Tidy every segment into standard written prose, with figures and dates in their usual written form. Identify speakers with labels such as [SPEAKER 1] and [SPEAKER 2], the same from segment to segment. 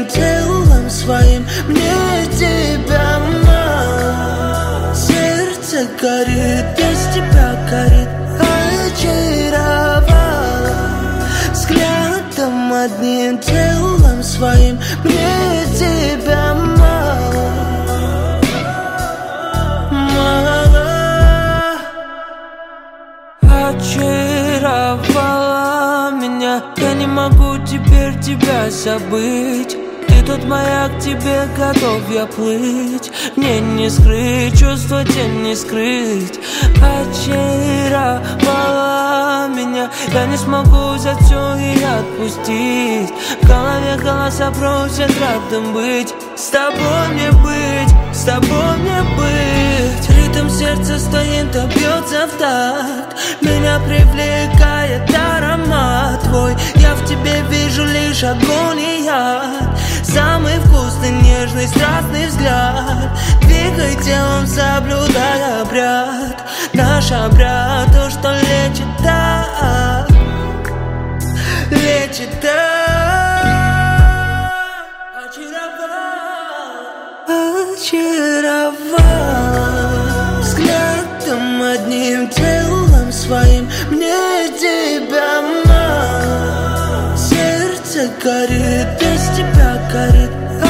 [SPEAKER 1] одним телом своим. Мне тебя мало. Сердце горит, без тебя горит. Очаровала взглядом одним телом своим. Мне тебя мало. Очаровала меня, я не могу теперь тебя забыть. Ты тот маяк, тебе готов я плыть. Мне не скрыть, чувства тебе не скрыть. Очаровала меня, я не смогу взять все и отпустить. В голове голоса просят рядом быть. С тобой мне быть, с тобой мне быть. Ритм сердца стоит, да бьется в такт. Меня привлекает аромат твой. Я в тебе вижу лишь огонь и яд. Самый вкусный, нежный, страстный взгляд. Двигай телом, соблюдая обряд. Наш обряд, то, что лечит так. Лечит так. Очаровала взглядом одним телом своим. Мне тебя мало. Сердце горит, без тебя горит.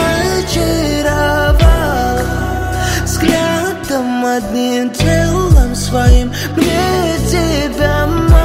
[SPEAKER 1] Очаровала взглядом одним телом своим. Мне тебя мало.